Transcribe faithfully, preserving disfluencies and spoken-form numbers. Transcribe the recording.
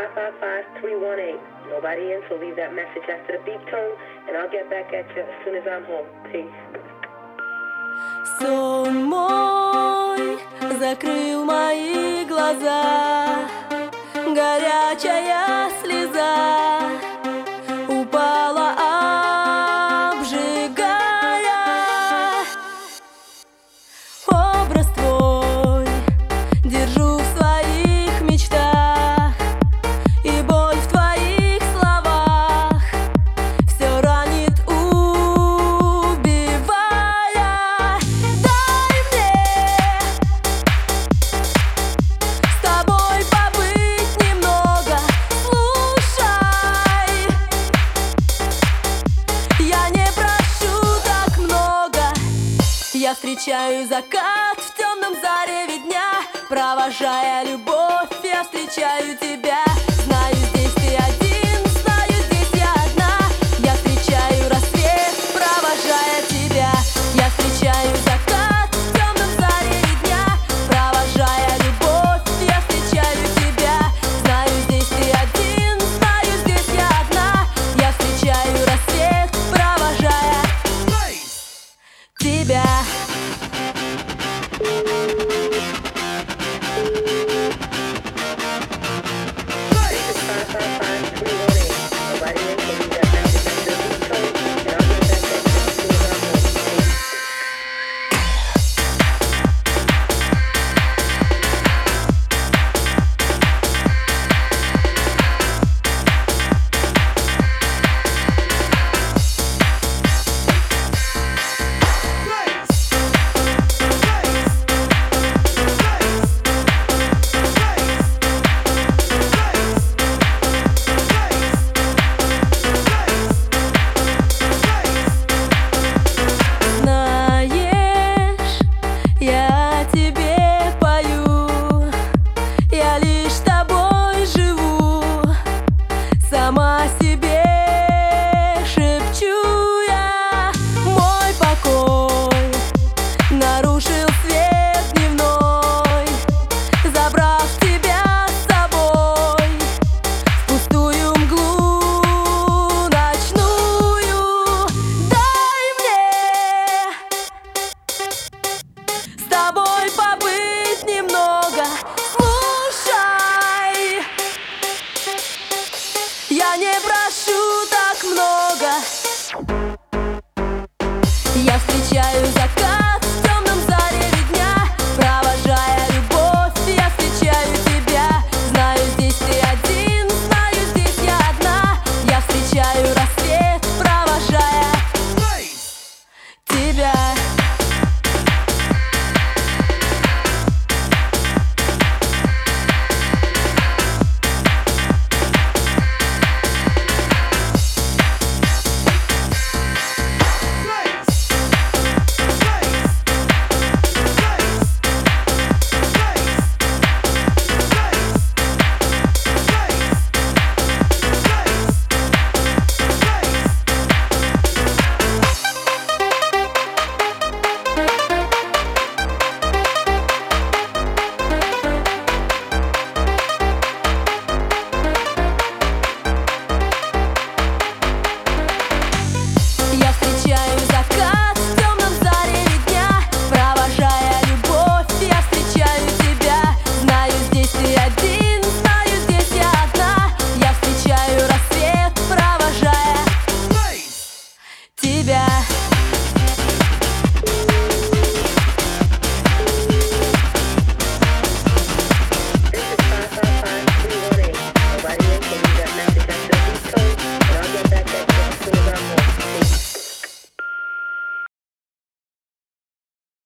five five five, three one eight. Nobody in, so leave that message after the beep tone, and I'll get back at you as soon as I'm home. Peace. Сон мой закрыл мои глаза, горячая слеза упала, обжигая. Образ твой держу в своих мечтах, и боль в твоих словах все ранит, убивая. Дай мне с тобой побыть немного, слушай. Я не прошу так много. Я встречаю закат в темном зареве дня, провожая любовь, я встречаю тебя. Знаю, здесь ты один, знаю, здесь я одна. Я встречаю рассвет, провожая тебя. Я встречаю закат в темном зареве дня, провожая любовь, я встречаю тебя. Знаю, здесь ты один, знаю, здесь я одна. Я встречаю рассвет, провожая тебя. Сама себе шепчу я, мой покой нарушил свет дневной, забрав тебя с собой в пустую мглу ночную. Дай мне с тобой побыть немного, слушай. Я не прошу так много. Я встречаю закат